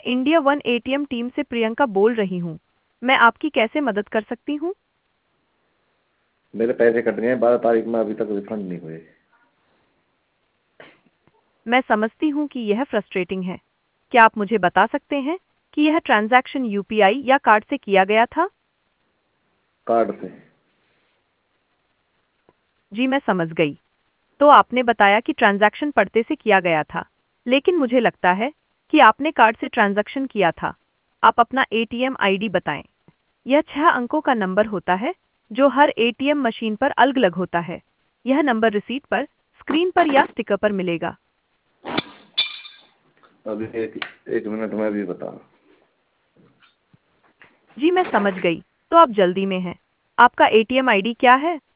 India one ATM team से प्रियंका बोल रही हूँ। मैं आपकी कैसे मदद कर सकती हूँ? मेरे पैसे कट गए हैं 12 तारीख में, अभी तक रिफंड नहीं हुए। मैं समझती हूँ कि यह फ्रस्ट्रेटिंग है। क्या आप मुझे बता सकते हैं कि यह ट्रांजैक्शन यूपीआई या कार्ड से किया गया था? कार्ड से। जी मैं समझ गई। तो आपने बताया कि ट्रांजैक्शन पढ़ते से किया गया था, लेकिन मुझे लगता है कि आपने कार्ड से ट्रांजैक्शन किया था। आप अपना एटीएम आईडी बताएं। यह 6 अंकों का नंबर होता है जो हर एटीएम मशीन पर अलग-अलग होता है। यह नंबर रिसीट पर, स्क्रीन पर या स्टिकर पर मिलेगा। अभी एक मिनट में भी बता। जी मैं समझ गई। तो आप जल्दी में हैं। आपका एटीएम आईडी क्या है?